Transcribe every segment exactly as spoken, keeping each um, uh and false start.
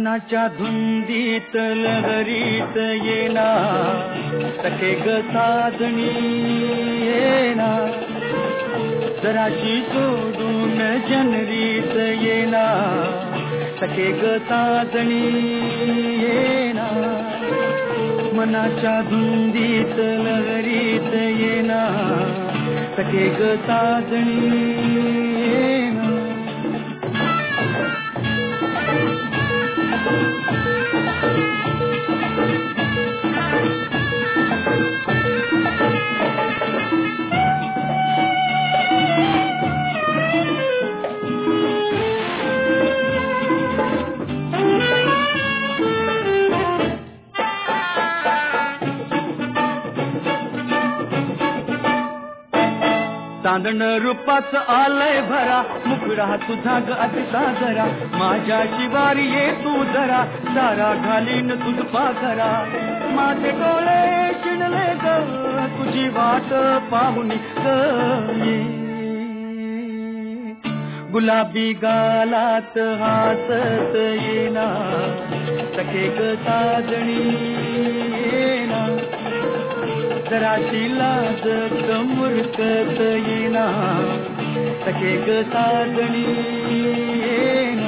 मनाच्या धुंदीत लहरीत येना सखे ग साजणी येना जराशी सोडून जनरीत येना सखे ग साजणी येना मनाच्या धुंदीत लहरीत येना सखे ग साजणी येना चांदण रूपाच आलय भरा मुखडा तुझा ग अतिसा जरा माझ्या शिवारी ये तू जरा सारा घालीन तुझ पाखरा माझे डोळे शिणले ग तुझी वाट पाहुनी ग गुलाबी गालात हासत येना सखे ग साजणी येना जराशी लाजत मुरकत येना सखे ग साजणी येना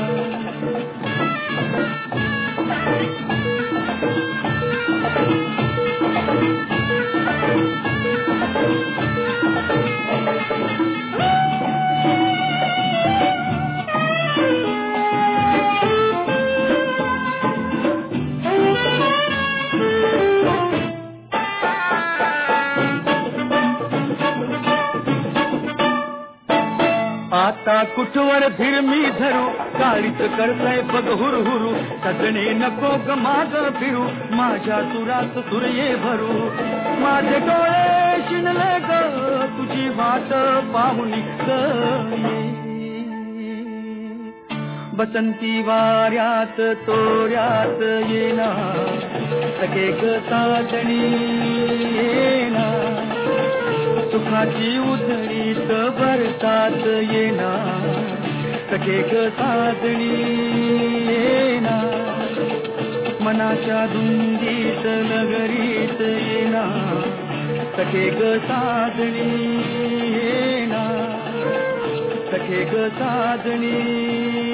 आता कुठवर फिरमी धरू काळीच करताय बघ हुरहुरू सजणे नको ग माग फिरू माझ्या सुरात सुरये भरू माझे डोळे शिणले ग तुझी वाट पाहुनी ग बसंती वाऱ्यात तोऱ्यात येना सखे ग साजणी येना सुखाची उधळीत बरसात येना सखे ग साजणी येना मनाच्या धुंदीत नगरीत येना सखे ग साजणी येना सखे ग साजणी